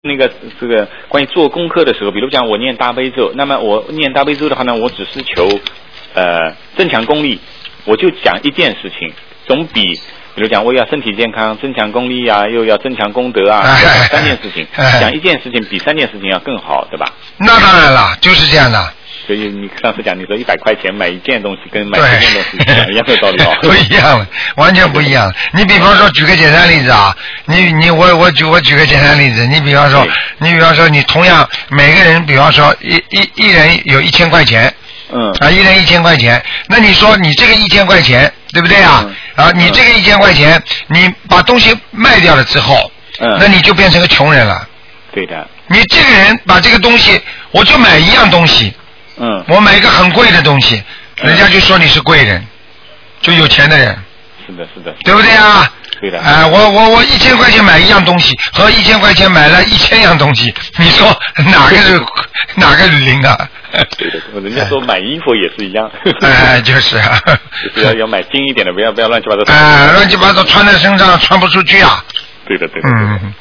那个这个关于做功课的时候，比如讲我念大悲咒，那么我念大悲咒的话呢，我只是求增强功力，我就讲一件事情，总比比如讲我要身体健康、增强功力啊，又要增强功德啊，三件事情，讲一件事情比三件事情要更好，对吧？ 那当然了，就是这样的。 所以你上次讲你说100块钱买一件东西跟买10件东西一样的道理哦。 不一样，完全不一样。你比方说举个简单例子啊，我举个简单例子，你比方说你同样每个人，比方说一人有1000块钱。一人1000块钱，那你说你这个1000块钱，对不对啊？你这个1000块钱，你把东西卖掉了之后，那你就变成个穷人了。 对的。 你这个人把这个东西，我就买一样东西，我买一个很贵的东西，人家就说你是贵人，就有钱的人。 是的，是的。 对不对啊？ 对的。 我1000块钱买一样东西，和1000块钱买了1000样东西，你说哪个灵啊？ 对的，人家说买衣服也是一样。 就是啊。 就是要买精一点的，不要乱七八糟。 乱七八糟穿在身上穿不出去啊。 对的，对的。